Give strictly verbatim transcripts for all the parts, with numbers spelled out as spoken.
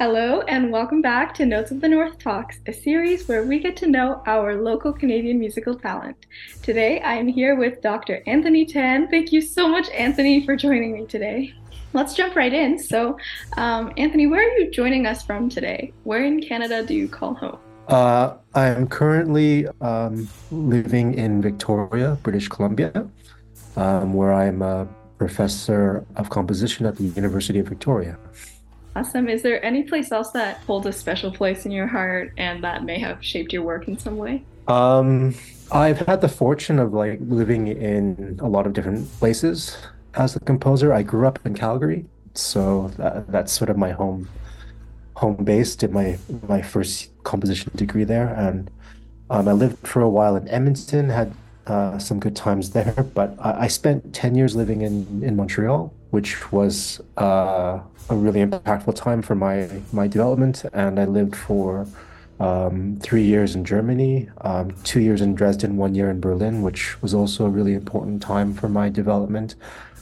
Hello, and welcome back to Notes of the North Talks, a series where we get to know our local Canadian musical talent. Today, I am here with Doctor Anthony Tan. Thank you so much, Anthony, for joining me today. Let's jump right in. So, um, Anthony, where are you joining us from today? Where in Canada do you call home? Uh, I'm currently um, living in Victoria, British Columbia, um, where I'm a professor of composition at the University of Victoria. Awesome. Is there any place else that holds a special place in your heart and that may have shaped your work in some way? Um, I've had the fortune of like living in a lot of different places as a composer. I grew up in Calgary, so that, that's sort of my home home base. Did my my first composition degree there, and Um, I lived for a while in Edmonton, had uh, some good times there, but I, I spent ten years living in, in Montreal, which was uh, a really impactful time for my, my development. And I lived for um, three years in Germany, um, two years in Dresden, one year in Berlin, which was also a really important time for my development.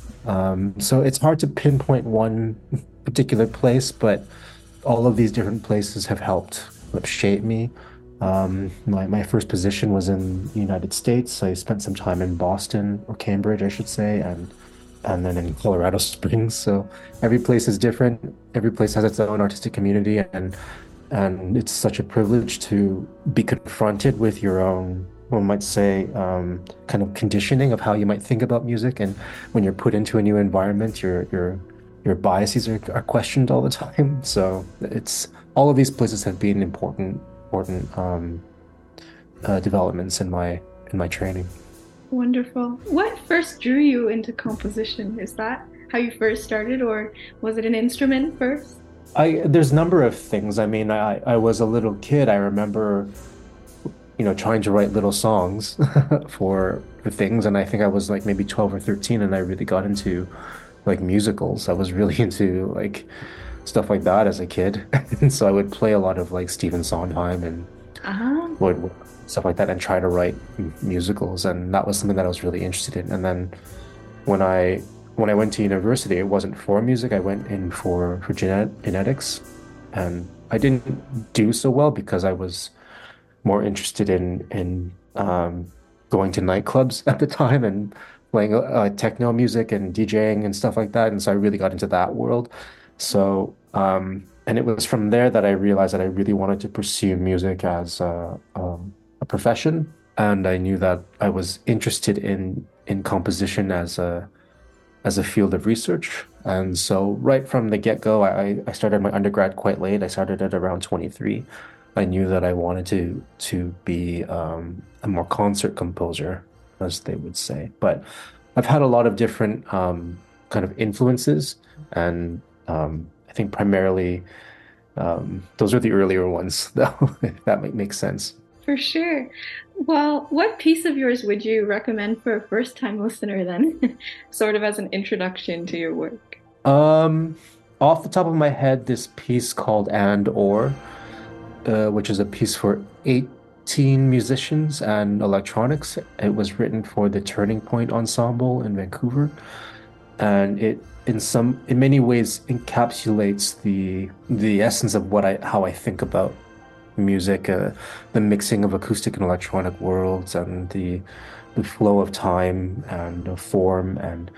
Um, so it's hard to pinpoint one particular place, but all of these different places have helped shape me. Um, my, my first position was in the United States. I spent some time in Boston or Cambridge, I should say, and and then in Colorado Springs. So every place is different. Every place has its own artistic community, and and it's such a privilege to be confronted with your own, one might say, um, kind of conditioning of how you might think about music. And when you're put into a new environment, your your your biases are, are questioned all the time. So it's all of these places have been important important um, uh, developments in my in my training. Wonderful. What first drew you into composition? Is that how you first started, or was it an instrument first? I there's a number of things. I mean, I I was a little kid. I remember, you know, trying to write little songs for for things, and I think I was like maybe twelve or thirteen, and I really got into like musicals. I was really into like stuff like that as a kid, and so I would play a lot of like Stephen Sondheim and Ah, would stuff like that, and try to write m- musicals, and that was something that I was really interested in. And then when I when I went to university, it wasn't for music. I went in for for genet genetics, and I didn't do so well because I was more interested in in um, going to nightclubs at the time and playing uh, techno music and DJing and stuff like that. And so I really got into that world. So um, and it was from there that I realized that I really wanted to pursue music as a, um, a profession. And I knew that I was interested in in composition as a as a field of research. And so right from the get-go, I, I started my undergrad quite late. I started at around twenty-three. I knew that I wanted to to be um, a more concert composer, as they would say. But I've had a lot of different um, kind of influences, and um, I think primarily um, those are the earlier ones, though, if that might make sense. for sure. Well, what piece of yours would you recommend for a first-time listener then? Sort of as an introduction to your work. Um, Off the top of my head, this piece called And Or, uh, which is a piece for eighteen musicians and electronics. It was written for the Turning Point Ensemble in Vancouver, and it in some in many ways encapsulates the the essence of what I how I think about music, uh, the mixing of acoustic and electronic worlds, and the the flow of time and the form, and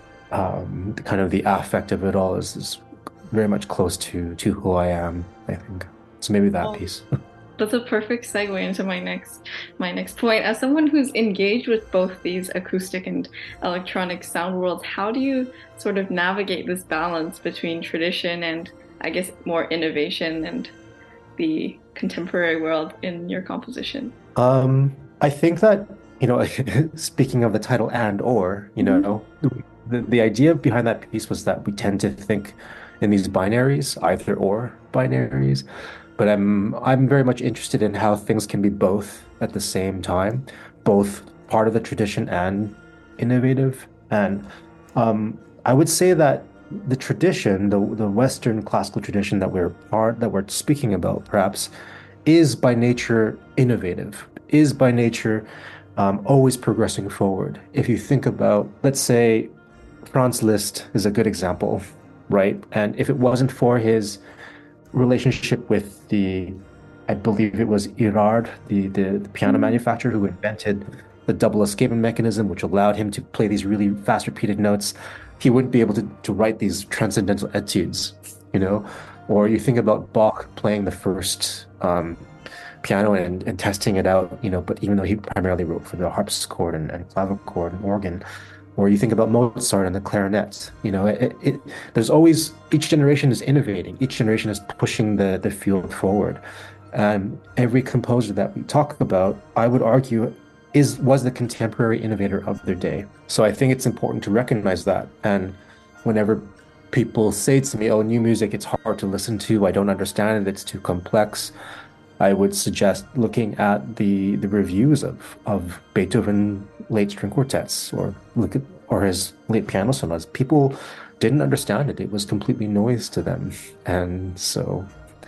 um, the kind of the affect of it all is, is very much close to to who I am, I think. So maybe that Well, piece. that's a perfect segue into my next my next point. As someone who's engaged with both these acoustic and electronic sound worlds, how do you sort of navigate this balance between tradition and I guess more innovation and the contemporary world in your composition? Um, I think that, you know, speaking of the title And Or, you Mhm. know, the, the idea behind that piece was that we tend to think in these binaries, either or binaries, but I'm I'm very much interested in how things can be both at the same time, both part of the tradition and innovative. And um, I would say that the tradition, the the Western classical tradition that we're part that we're speaking about, perhaps, is by nature innovative, is by nature um, always progressing forward. If you think about, let's say, Franz Liszt is a good example, right? And if it wasn't for his relationship with the, I believe it was Girard, the, the, the piano Mm. manufacturer who invented the double escapement mechanism, which allowed him to play these really fast repeated notes. He wouldn't be able to, to write these transcendental etudes, you know? Or you think about Bach playing the first um, piano and, and testing it out, you know, but even though he primarily wrote for the harpsichord and, and clavichord and organ, or you think about Mozart and the clarinet, you know, it, it, there's always, each generation is innovating, each generation is pushing the, the field forward. And every composer that we talk about, I would argue, is was the contemporary innovator of their day. So I think it's important to recognize that. And whenever people say to me, "Oh, new music, it's hard to listen to. I don't understand it. It's too complex." I would suggest looking at the the reviews of of Beethoven late string quartets or look at or his late piano sonatas. People didn't understand it. It was completely noise to them, and so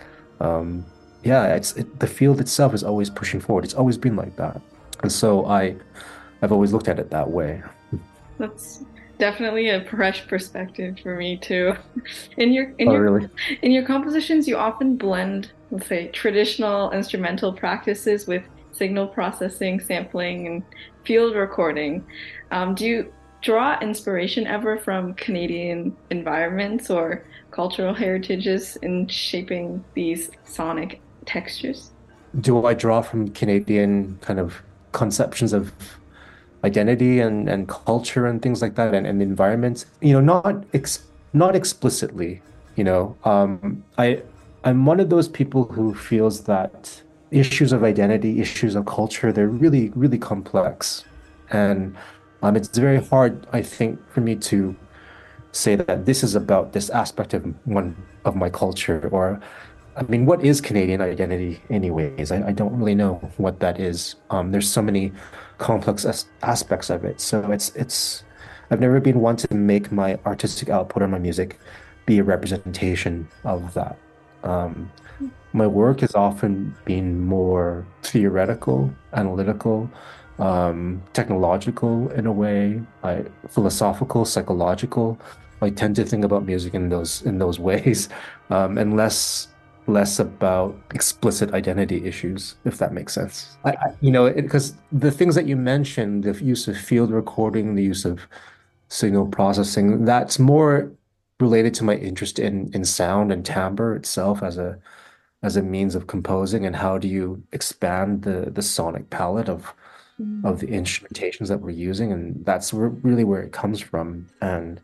um, yeah, it's it, the field itself is always pushing forward. It's always been like that, and so I I've always looked at it that way. That's definitely a fresh perspective for me too. In your in Oh, your really? in your compositions, you often blend, let's say, traditional instrumental practices with signal processing, sampling, and field recording. Um, do you draw inspiration ever from Canadian environments or cultural heritages in shaping these sonic textures? Do I draw from Canadian kind of conceptions of identity and and culture and things like that and, and environments, you know, not ex not explicitly, you know. Um, I I'm one of those people who feels that issues of identity, issues of culture, they're really, really complex. And um, it's very hard, I think, for me to say that this is about this aspect of one of my culture or I mean, what is Canadian identity anyways? I, I don't really know what that is. Um, there's so many complex as aspects of it. So it's it's I've never been one to make my artistic output or my music be a representation of that. Um, my work has often been more theoretical, analytical, um, technological in a way, like philosophical, psychological. I tend to think about music in those in those ways, um, and less less about explicit identity issues, if that makes sense. I, I you know, because the things that you mentioned, the use of field recording, the use of signal processing, that's more related to my interest in in sound and timbre itself as a as a means of composing and how do you expand the the sonic palette of of the instrumentations that we're using and that's where, really where it comes from and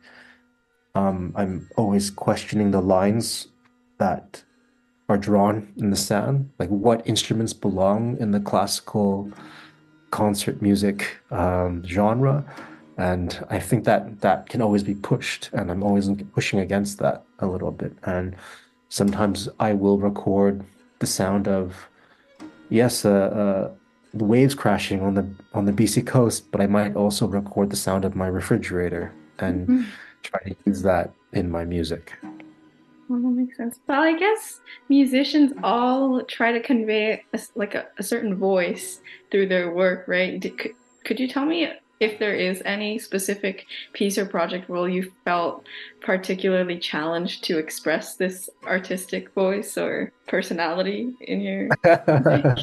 um, I'm always questioning the lines that are drawn in the sound like what instruments belong in the classical concert music um, genre and I think that that can always be pushed and I'm always pushing against that a little bit and sometimes I will record the sound of yes, uh, uh, the waves crashing on the on the B C coast, but I might also record the sound of my refrigerator and Mhm. try to use that in my music. Well, that makes sense. Well, I guess musicians all try to convey a s like a, a certain voice through their work, right? Did, could, could you tell me if there is any specific piece or project where you felt particularly challenged to express this artistic voice or personality in your music?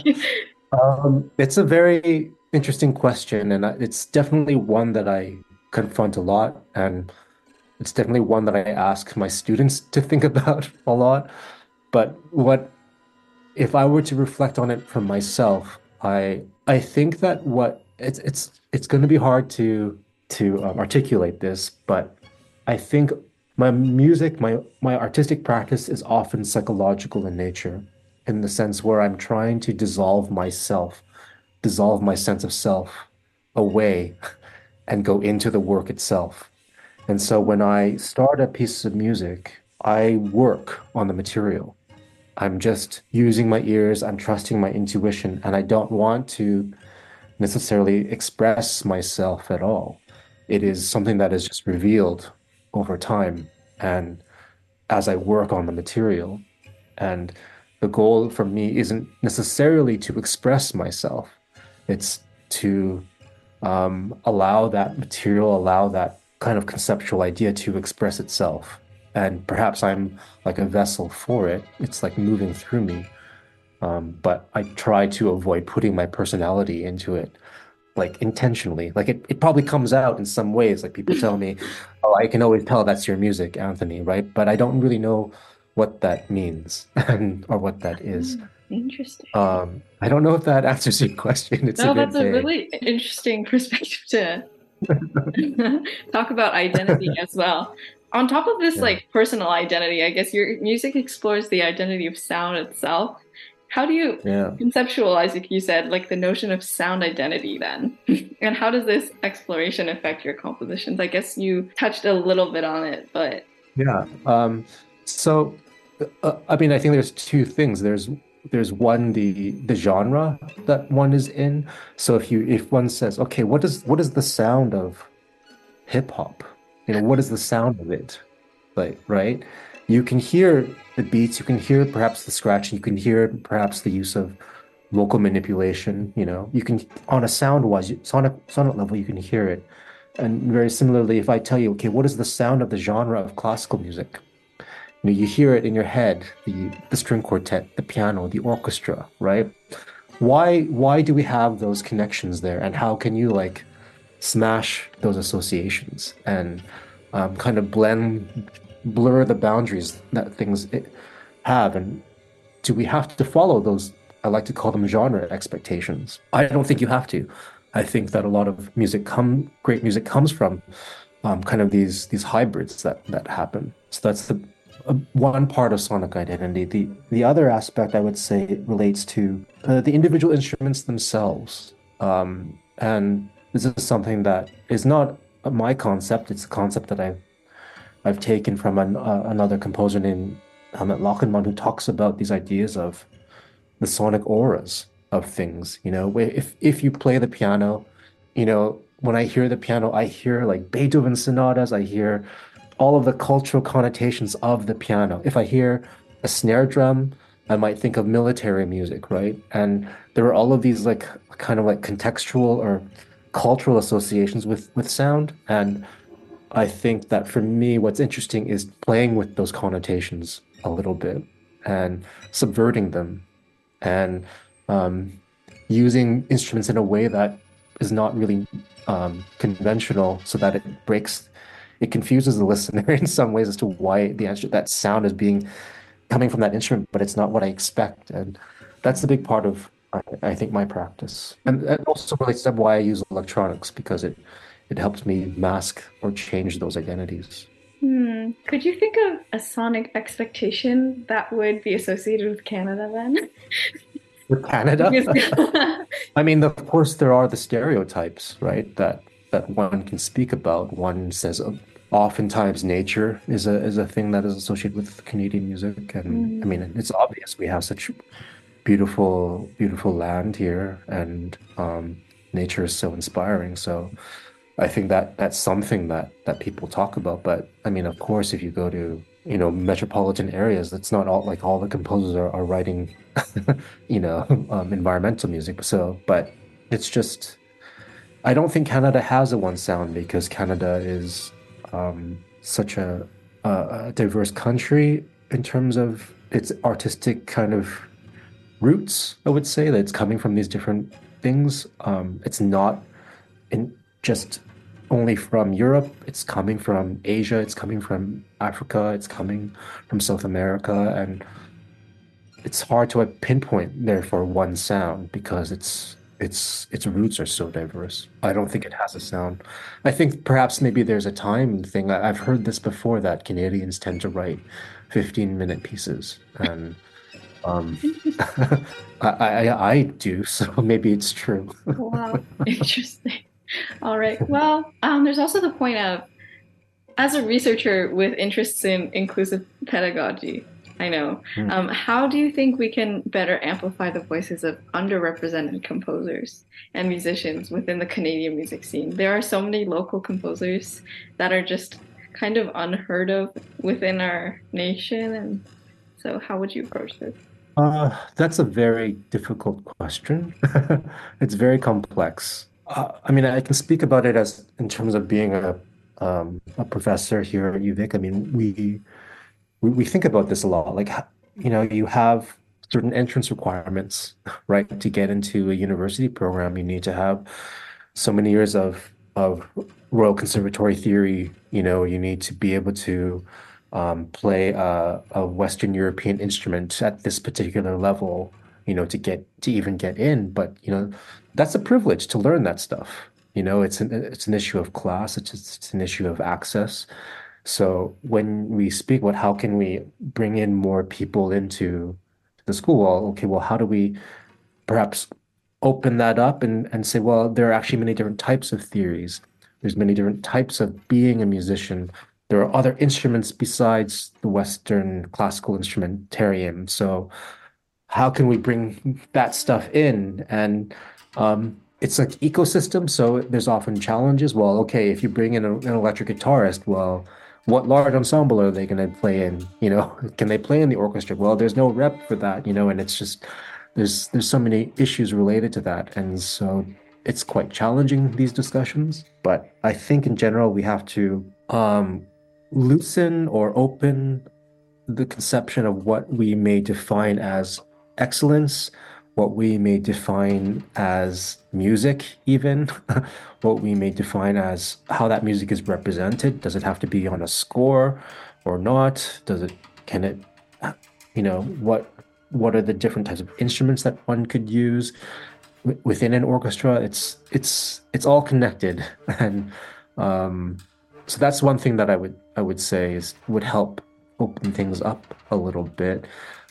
Um, it's a very interesting question, and I- it's definitely one that I confront a lot, and it's definitely one that I ask my students to think about a lot. But what if I were to reflect on it for myself, I I think that what it's it's it's going to be hard to to um, articulate this, but I think my music, my my artistic practice is often psychological in nature, in the sense where I'm trying to dissolve myself, dissolve my sense of self away and go into the work itself. And so when I start a piece of music, I work on the material. I'm just using my ears, I'm trusting my intuition, and I don't want to necessarily express myself at all. It is something that is just revealed over time and as I work on the material. And the goal for me isn't necessarily to express myself, it's to um, allow that material, allow that kind of conceptual idea to express itself. and perhaps I'm like a vessel for it. It's like moving through me. Um, but I try to avoid putting my personality into it, like intentionally. Like it, it probably comes out in some ways. Like people tell me, oh, I can always tell that's your music, Anthony, right? But I don't really know what that means and or what that is. Hmm, interesting. Um, I don't know if that answers your question. It's a No, that's bit a vague. really interesting perspective to talk about identity as well. On top of this, Yeah. like personal identity, I guess your music explores the identity of sound itself. How do you Yeah. conceptualize, like you said, like the notion of sound identity then? And how does this exploration affect your compositions? I guess you touched a little bit on it, but Yeah. Um, so, uh, I mean, I think there's two things. There's there's one the the genre that one is in. So if you if one says, okay, what is what is the sound of hip hop? You know, what is the sound of it? Like, right? You can hear the beats, you can hear perhaps the scratching, you can hear perhaps the use of vocal manipulation, you know. You can on a sound wise, sonic sonic level, you can hear it. And very similarly, if I tell you, okay, what is the sound of the genre of classical music? You know, you hear it in your head, the the string quartet, the piano, the orchestra, right? Why why do we have those connections there? And how can you like smash those associations and um, kind of blend, blur the boundaries that things have? And do we have to follow those? I like to call them genre expectations. I don't think you have to. I think that a lot of music come great music comes from um, kind of these these hybrids that that happen. So that's the uh, one part of sonic identity. The the other aspect I would say relates to uh, the individual instruments themselves. Um, and this is something that is not my concept. It's a concept that I've I've taken from an, uh, another composer named Helmut Lachenmann who talks about these ideas of the sonic auras of things. You know, if if you play the piano, you know, when I hear the piano, I hear like Beethoven sonatas, I hear all of the cultural connotations of the piano. If I hear a snare drum, I might think of military music, right? And there are all of these like kind of like contextual or cultural associations with with sound. And I think that for me, what's interesting is playing with those connotations a little bit and subverting them and um, using instruments in a way that is not really um, conventional so that it breaks, it confuses the listener in some ways as to why the answer, that sound is being coming from that instrument, but it's not what I expect. And that's the big part of, I, I think, my practice. And that also relates to why I use electronics because it it helps me mask or change those identities. hmm, could you think of a sonic expectation that would be associated with Canada then? With Canada, Because I mean, of course, there are the stereotypes, right? That that one can speak about. One says, uh, oftentimes nature is a is a thing that is associated with Canadian music, and I mm, mean, it's obvious we have such beautiful, beautiful land here, and um, nature is so inspiring. So I think that that's something that that people talk about. But I mean, of course, if you go to, you know, metropolitan areas, that's not all like all the composers are, are writing, you know, um, environmental music. So, but it's just I don't think Canada has a one sound because Canada is um, such a, a, a diverse country in terms of its artistic kind of roots. I would say that it's coming from these different things. Um, it's not in just only from Europe. It's coming from Asia. It's coming from Africa. It's coming from South America, and it's hard to uh, pinpoint therefore one sound because it's its its roots are so diverse. I don't think it has a sound. I think perhaps maybe there's a time thing. I- I've heard this before that Canadians tend to write fifteen minute pieces, and um, interesting. I, I I do, so maybe it's true. Wow, interesting. All right. Well, um, there's also the point of, as a researcher with interests in inclusive pedagogy, I know, Hmm. um, how do you think we can better amplify the voices of underrepresented composers and musicians within the Canadian music scene? There are so many local composers that are just kind of unheard of within our nation. And so, how would you approach this? Uh, that's a very difficult question. It's very complex. Uh, I mean, I can speak about it as in terms of being a, um, a professor here at U Vic, I mean, we, we we think about this a lot. Like, h- you know, you have certain entrance requirements, right? To get into a university program, you need to have so many years of of Royal Conservatory theory. You know, you need to be able to um, play a, a Western European instrument at this particular level, you know, to get to even get in. But, you know, that's a privilege to learn that stuff. You know, it's an it's an issue of class, it's it's an issue of access. So when we speak about how can we bring in more people into the school, well, okay, well, how do we perhaps open that up and, and say, well, there are actually many different types of theories. There's many different types of being a musician. There are other instruments besides the Western classical instrumentarium. So how can we bring that stuff in? And um, it's like ecosystem, so there's often challenges. Well, okay, if you bring in a, an electric guitarist, well, what large ensemble are they going to play in? You know, can they play in the orchestra? Well, there's no rep for that, you know, and it's just there's there's so many issues related to that, and so it's quite challenging these discussions. But I think in general we have to um, loosen or open the conception of what we may define as excellence, what we may define as music, even what we may define as how that music is represented. Does it have to be on a score or not? Does it, can it, you know, what what are the different types of instruments that one could use w- within an orchestra? It's it's it's all connected, and um, so that's one thing that I would I would say is would help open things up a little bit.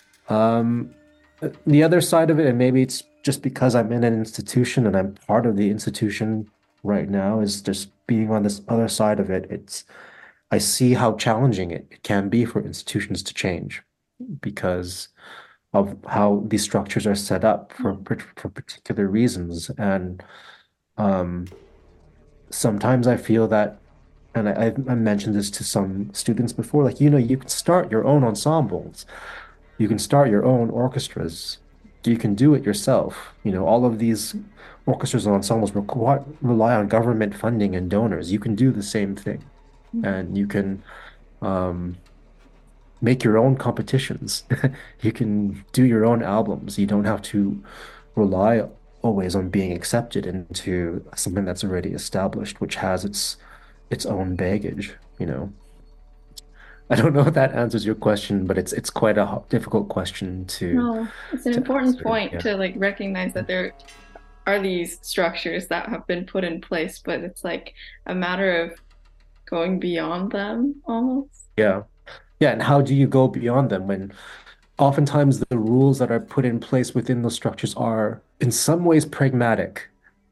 Um, the other side of it, and maybe it's just because I'm in an institution and I'm part of the institution right now, is just being on this other side of it. It's I see how challenging it, it can be for institutions to change because of how these structures are set up for for particular reasons. And um, sometimes I feel that, and I, I've I mentioned this to some students before, like, you know, you can start your own ensembles, you can start your own orchestras, you can do it yourself. You know, all of these orchestras and ensembles require, rely on government funding and donors. You can do the same thing, and you can um, make your own competitions. You can do your own albums. You don't have to rely always on being accepted into something that's already established, which has its its own baggage, you know. I don't know if that answers your question, but it's it's quite a ho- difficult question to No, it's an to important answer. point Yeah. to like recognize that there are these structures that have been put in place, but it's like a matter of going beyond them almost. Yeah. Yeah, and how do you go beyond them when oftentimes the rules that are put in place within those structures are in some ways pragmatic.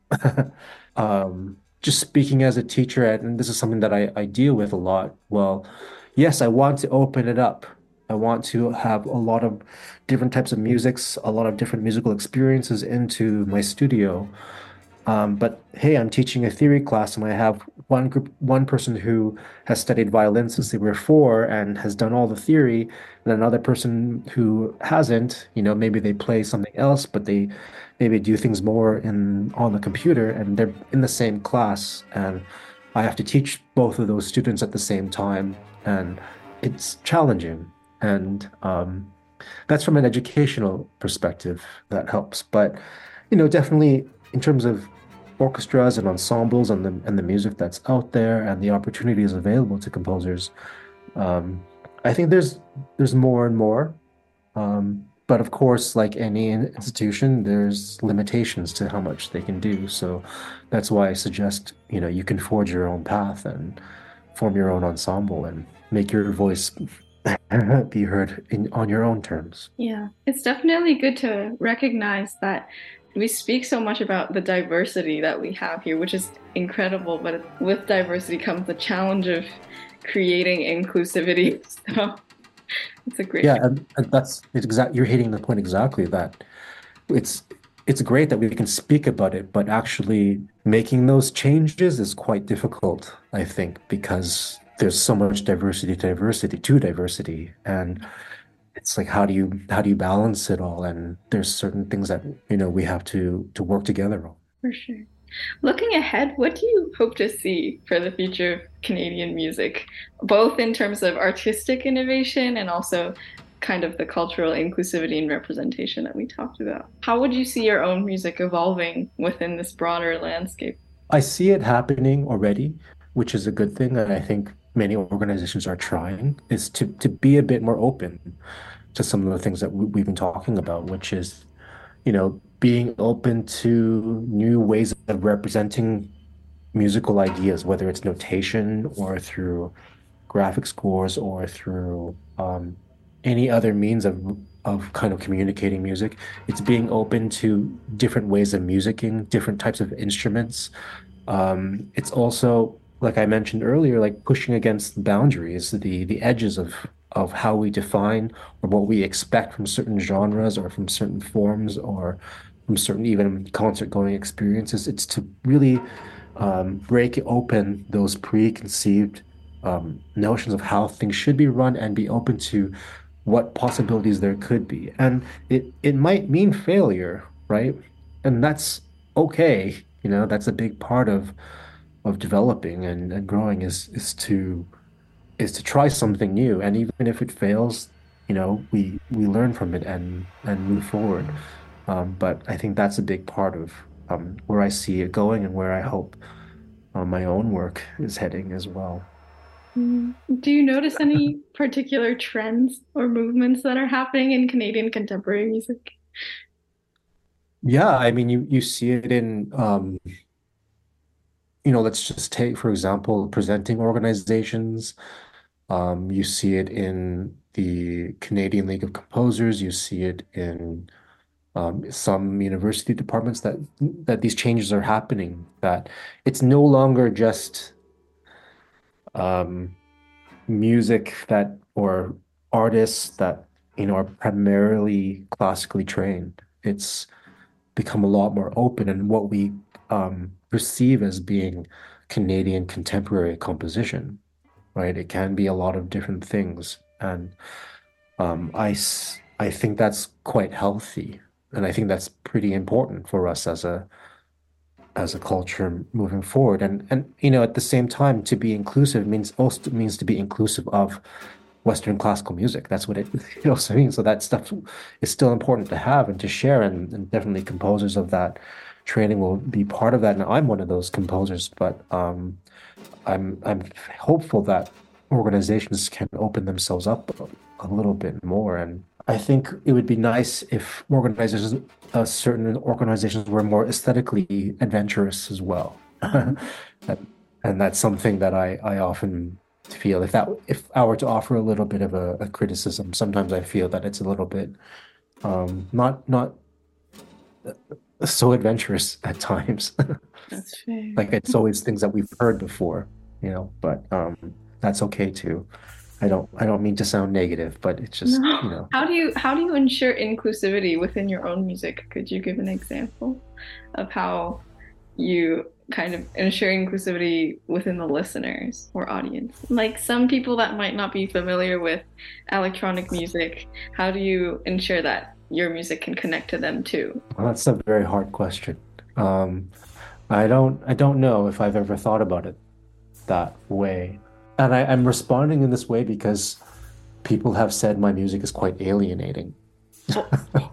Um, just speaking as a teacher, and this is something that I, I deal with a lot. Well, yes, I want to open it up. I want to have a lot of different types of musics, a lot of different musical experiences into my studio. Um, but hey, I'm teaching a theory class, and I have one group, one person who has studied violin since they were four and has done all the theory, and another person who hasn't. You know, maybe they play something else, but they maybe do things more in on the computer, and they're in the same class, and I have to teach both of those students at the same time, and it's challenging. And um, that's from an educational perspective that helps. But you know, definitely in terms of orchestras and ensembles and the and the music that's out there and the opportunities available to composers, um, I think there's there's more and more. Um, but of course, like any institution, there's limitations to how much they can do. So that's why I suggest, you know, you can forge your own path and form your own ensemble and make your voice be heard in on your own terms. Yeah, it's definitely good to recognize that we speak so much about the diversity that we have here, which is incredible, but with diversity comes the challenge of creating inclusivity. So it's a great. Yeah, and, and that's it's exact. You're hitting the point exactly that it's it's great that we can speak about it, but actually making those changes is quite difficult, I think, because there's so much diversity, diversity to diversity, and it's like how do you how do you balance it all? And there's certain things that, you know, we have to to work together on. For sure. Looking ahead, what do you hope to see for the future of Canadian music, both in terms of artistic innovation and also kind of the cultural inclusivity and representation that we talked about? How would you see your own music evolving within this broader landscape? I see it happening already, which is a good thing, and I think many organizations are trying, is to to be a bit more open to some of the things that we, we've been talking about, which is, you know, being open to new ways of representing musical ideas, whether it's notation or through graphic scores or through um, any other means of of kind of communicating music. It's being open to different ways of musicking, different types of instruments. Um, it's also, like I mentioned earlier, like pushing against the boundaries, the the edges of of how we define or what we expect from certain genres or from certain forms or from certain even concert going experiences. It's to really um, break open those preconceived um, notions of how things should be run and be open to what possibilities there could be. And it it might mean failure, right? And that's okay. You know, that's a big part of of developing and, and growing is is to is to try something new. And even if it fails, you know, we we learn from it and and move forward. Um, but I think that's a big part of um, where I see it going and where I hope uh, my own work is heading as well. Mm. Do you notice any particular trends or movements that are happening in Canadian contemporary music? Yeah, I mean, you you see it in um, you know, let's just take, for example, presenting organizations. Um, you see it in the Canadian League of Composers. You see it in um, some university departments that that these changes are happening. That it's no longer just um, music that or artists that you know are primarily classically trained. It's become a lot more open, and what we um, perceive as being Canadian contemporary composition, right? It can be a lot of different things, and um, I s- I think that's quite healthy, and I think that's pretty important for us as a as a culture moving forward. And and you know, at the same time, to be inclusive means also means to be inclusive of Western classical music. That's what it, it also means. So that stuff is still important to have and to share, and, and definitely composers of that training will be part of that. And I'm one of those composers, but um, I'm I'm hopeful that organizations can open themselves up a, a little bit more. And I think it would be nice if organizations, uh, certain organizations were more aesthetically adventurous as well. And, and that's something that I, I often feel if that if I were to offer a little bit of a, a criticism, sometimes I feel that it's a little bit um, not not so adventurous at times. That's fair. Like it's always things that we've heard before, you know, but um, that's okay too. I don't I don't mean to sound negative, but it's just, you No. know, How do you how do you ensure inclusivity within your own music? Could you give an example of how you kind of ensure inclusivity within the listeners or audience? Like some people that might not be familiar with electronic music, how do you ensure that your music can connect to them too? well, that's a very hard question. Um, I don't I don't know if I've ever thought about it that way. And I, I'm responding in this way because people have said my music is quite alienating. Oh,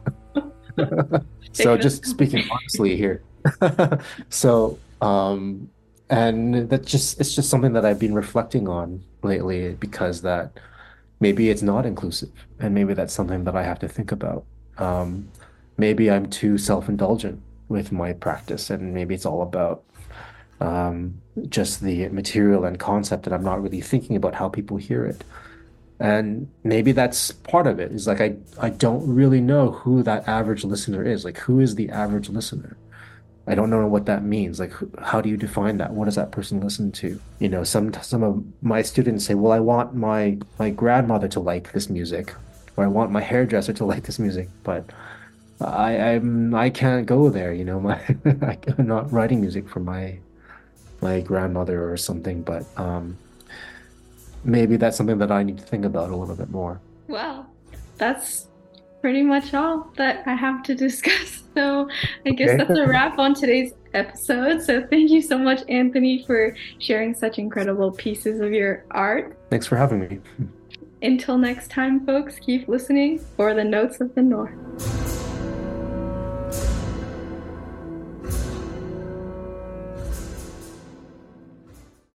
So fair. just speaking honestly here. So um and that just it's just something that I've been reflecting on lately because that maybe it's not inclusive and maybe that's something that I have to think about. Um maybe I'm too self-indulgent with my practice and maybe it's all about um just the material and concept and I'm not really thinking about how people hear it. And maybe that's part of it. Is like I I don't really know who that average listener is. Like who is the average listener? I don't know what that means. Like who, how do you define that? What does that person listen to? You know, some some of my students say, "Well, I want my my grandmother to like this music, or I want my hairdresser to like this music." But I I'm I can't go there, you know. My I'm not writing music for my my grandmother or something, but um maybe that's something that I need to think about a little bit more. Well, that's pretty much all that I have to discuss. So I guess Okay. that's a wrap on today's episode. So thank you so much, Anthony, for sharing such incredible pieces of your art. Thanks for having me. Until next time, folks, keep listening for the Notes of the North.